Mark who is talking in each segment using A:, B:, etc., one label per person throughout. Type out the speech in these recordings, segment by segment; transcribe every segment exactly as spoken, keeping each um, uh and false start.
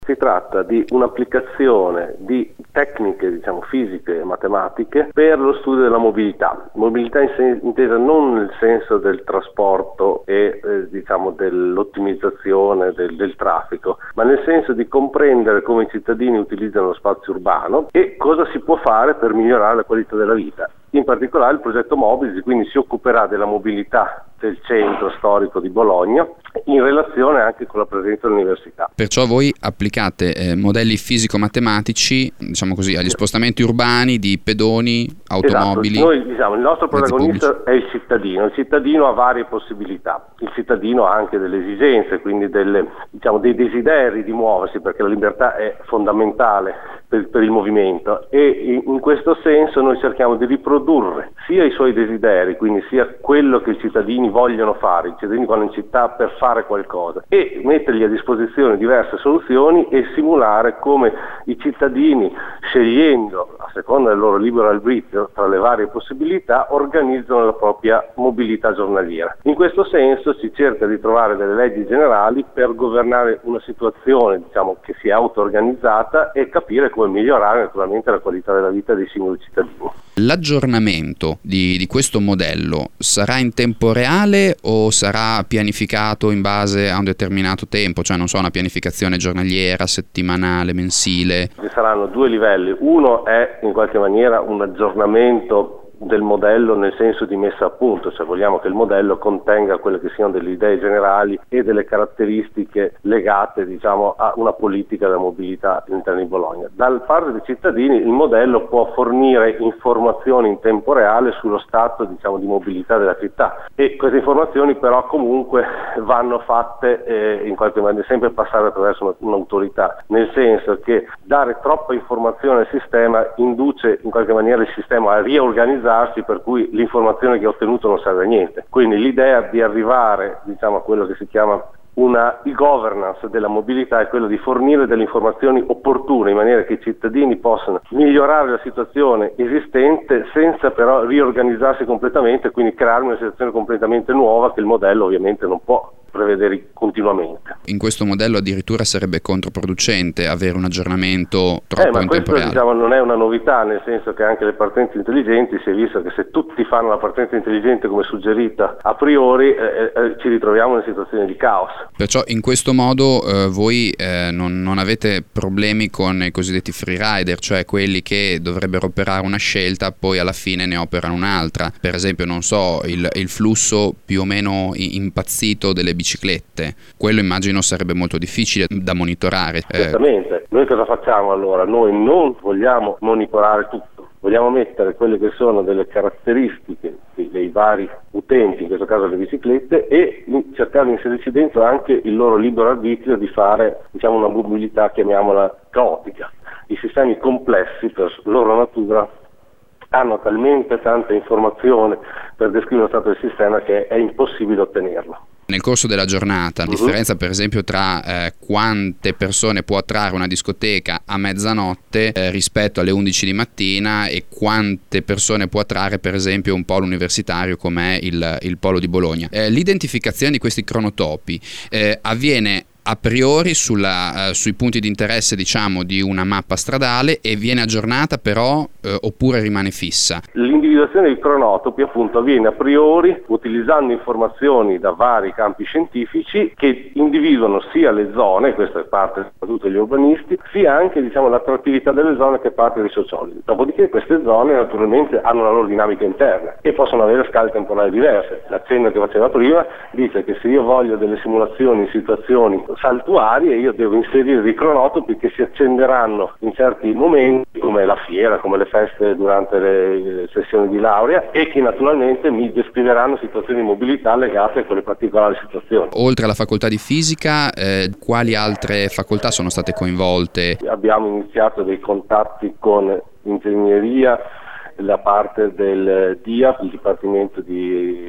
A: Si tratta di un'applicazione di tecniche, diciamo, fisiche e matematiche per lo studio della mobilità. Mobilità in sen- intesa non nel senso del trasporto e eh, diciamo dell'ottimizzazione del, del traffico, ma nel senso di comprendere come i cittadini utilizzano lo spazio urbano e cosa si può fare per migliorare la qualità della vita. In particolare il progetto Mobility quindi si occuperà della mobilità del centro storico di Bologna in relazione anche con la presenza dell'università.
B: Perciò voi applicate eh, modelli fisico-matematici, diciamo così, agli spostamenti urbani di pedoni, automobili.
A: Esatto. Noi diciamo il nostro protagonista è il cittadino. Il cittadino ha varie possibilità. Il cittadino ha anche delle esigenze, quindi delle, diciamo, dei desideri di muoversi, perché la libertà è fondamentale per, per il movimento, e in, in questo senso noi cerchiamo di riprodurre sia i suoi desideri, quindi sia quello che i cittadini vogliono fare, i cittadini vanno in città per fare qualcosa, e mettergli a disposizione diverse soluzioni e simulare come i cittadini, scegliendo a seconda del loro libero arbitrio tra le varie possibilità, organizzano la propria mobilità giornaliera. In questo senso si cerca di trovare delle leggi generali per governare una situazione, diciamo, che sia auto-organizzata e capire come migliorare naturalmente la qualità della vita dei singoli cittadini.
B: L'aggiornamento di, di questo modello sarà in tempo reale o sarà pianificato in base a un determinato tempo, cioè non so, una pianificazione giornaliera, settimanale, mensile?
A: Ci saranno due livelli. Uno è in qualche maniera un aggiornamento del modello nel senso di messa a punto, cioè vogliamo che il modello contenga quelle che siano delle idee generali e delle caratteristiche legate, diciamo, a una politica della mobilità all'interno di Bologna. Dal parte dei cittadini il modello può fornire informazioni in tempo reale sullo stato, diciamo, di mobilità della città, e queste informazioni però comunque vanno fatte eh, in qualche maniera sempre passare attraverso una, un'autorità, nel senso che dare troppa informazione al sistema induce in qualche maniera il sistema a riorganizzare, per cui l'informazione che ho ottenuto non serve a niente. Quindi l'idea di arrivare, diciamo, a quello che si chiama una e-governance della mobilità è quello di fornire delle informazioni opportune in maniera che i cittadini possano migliorare la situazione esistente senza però riorganizzarsi completamente, quindi creare una situazione completamente nuova che il modello ovviamente non può prevedere continuamente.
B: In questo modello addirittura sarebbe controproducente avere un aggiornamento troppo
A: eh, ma
B: in
A: questo,
B: tempo reale.
A: Diciamo, non è una novità, nel senso che anche le partenze intelligenti si è visto che se tutti fanno la partenza intelligente come suggerita a priori eh, eh, ci ritroviamo in una situazione di caos.
B: Perciò in questo modo eh, voi eh, non, non avete problemi con i cosiddetti free rider, cioè quelli che dovrebbero operare una scelta poi alla fine ne operano un'altra. Per esempio, non so, il, il flusso più o meno impazzito delle biciclette, quello immagino sarebbe molto difficile da monitorare.
A: Certamente. Eh. Noi cosa facciamo allora? Noi non vogliamo monitorare tutto, vogliamo mettere quelle che sono delle caratteristiche dei vari utenti, in questo caso le biciclette, e cercare di inserirci dentro anche il loro libero arbitrio di fare, diciamo, una mobilità, chiamiamola caotica. I sistemi complessi per loro natura hanno talmente tanta informazione per descrivere lo stato del sistema che è impossibile ottenerlo.
B: Nel corso della giornata, la
A: uh-huh.
B: differenza per esempio tra eh, quante persone può attrarre una discoteca a mezzanotte eh, rispetto alle undici di mattina, e quante persone può attrarre per esempio un polo universitario come è il, il polo di Bologna. Eh, l'identificazione di questi cronotopi eh, avviene a priori sulla, uh, sui punti di interesse, diciamo, di una mappa stradale, e viene aggiornata però uh, oppure rimane fissa?
A: L'individuazione dei cronotopi appunto avviene a priori utilizzando informazioni da vari campi scientifici che individuano sia le zone, questa è parte soprattutto degli urbanisti, sia anche, diciamo, l'attrattività delle zone, che è parte dei sociologi. Dopodiché queste zone naturalmente hanno la loro dinamica interna e possono avere scale temporali diverse. L'accenno che faceva prima dice che se io voglio delle simulazioni in situazioni saltuarie, io devo inserire dei cronotopi che si accenderanno in certi momenti, come la fiera, come le feste durante le sessioni di laurea, e che naturalmente mi descriveranno situazioni di mobilità legate a quelle particolari situazioni.
B: Oltre alla facoltà di fisica, eh, quali altre facoltà sono state coinvolte?
A: Abbiamo iniziato dei contatti con ingegneria, la parte del D I A P, il Dipartimento di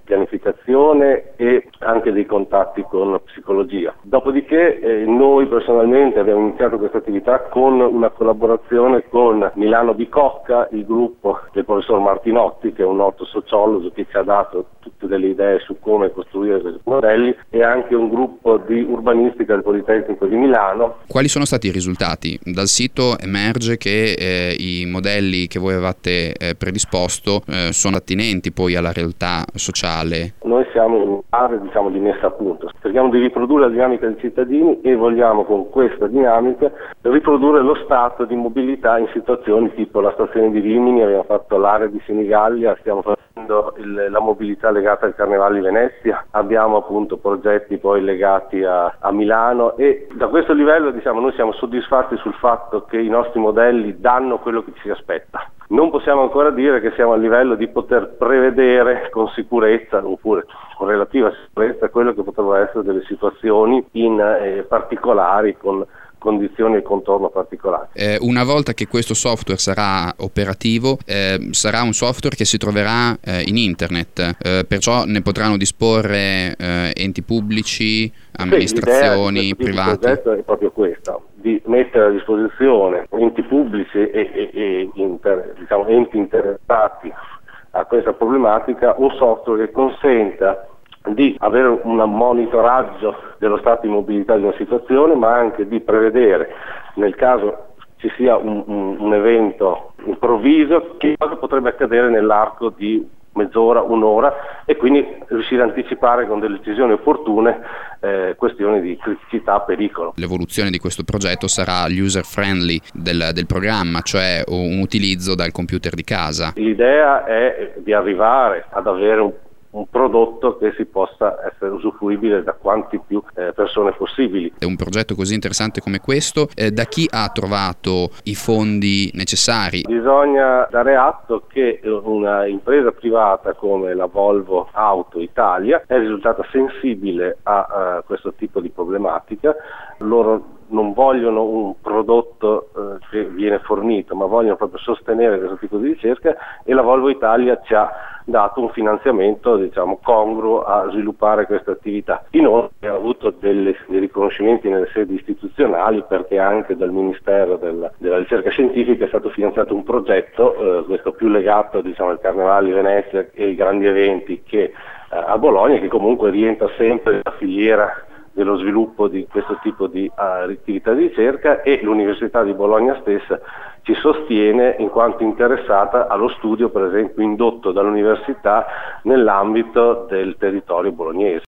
A: pianificazione e anche dei contatti con psicologia. Dopodiché eh, noi personalmente abbiamo iniziato questa attività con una collaborazione con Milano Bicocca, il gruppo del professor Martinotti, che è un noto sociologo che ci ha dato tutte delle idee su come costruire questi modelli, e anche un gruppo di urbanistica del Politecnico di Milano.
B: Quali sono stati i risultati? Dal sito emerge che eh, i modelli che voi avevate eh, predisposto eh, sono attinenti poi alla realtà sociale.
A: Noi siamo in un'area, diciamo, di messa a punto. Cerchiamo di riprodurre la dinamica dei cittadini e vogliamo con questa dinamica riprodurre lo stato di mobilità in situazioni tipo la stazione di Rimini, abbiamo fatto l'area di Senigallia, stiamo facendo il, la mobilità legata al Carnevale di Venezia, abbiamo appunto progetti poi legati a, a Milano, e da questo livello, diciamo, noi siamo soddisfatti sul fatto che i nostri modelli danno quello che ci si aspetta. Non possiamo ancora dire che siamo a livello di poter prevedere con sicurezza, oppure con relativa sicurezza, quello che potrebbero essere delle situazioni in eh, particolari, con condizioni e contorno particolari.
B: Eh, una volta che questo software sarà operativo, eh, sarà un software che si troverà eh, in internet, eh, perciò ne potranno disporre eh, enti pubblici, amministrazioni,
A: sì,
B: privati.
A: Il progetto è proprio questo, di mettere a disposizione enti pubblici e, e, e inter, diciamo, enti interessati a questa problematica un software che consenta di avere un monitoraggio dello stato di mobilità di una situazione, ma anche di prevedere, nel caso ci sia un, un, un evento improvviso, che cosa potrebbe accadere nell'arco di mezz'ora, un'ora, e quindi riuscire a anticipare con delle decisioni opportune eh, questioni di criticità, pericolo.
B: L'evoluzione di questo progetto sarà user friendly del, del programma, cioè un utilizzo dal computer di casa.
A: L'idea è di arrivare ad avere un un prodotto che si possa essere usufruibile da quanti più eh, persone possibili.
B: È un progetto così interessante come questo, eh, da chi ha trovato i fondi necessari?
A: Bisogna dare atto che una impresa privata come la Volvo Auto Italia è risultata sensibile a, a questo tipo di problematica. Loro non vogliono un prodotto eh, che viene fornito, ma vogliono proprio sostenere questo tipo di ricerca, e la Volvo Italia ci ha dato un finanziamento, diciamo, congruo a sviluppare questa attività. Inoltre ha avuto delle, dei riconoscimenti nelle sedi istituzionali, perché anche dal Ministero del, della Ricerca Scientifica è stato finanziato un progetto, eh, questo più legato, diciamo, al Carnevale di Venezia e ai grandi eventi, che eh, a Bologna, che comunque rientra sempre nella filiera dello sviluppo di questo tipo di uh, attività di ricerca, e l'Università di Bologna stessa ci sostiene in quanto interessata allo studio, per esempio, indotto dall'università nell'ambito del territorio bolognese.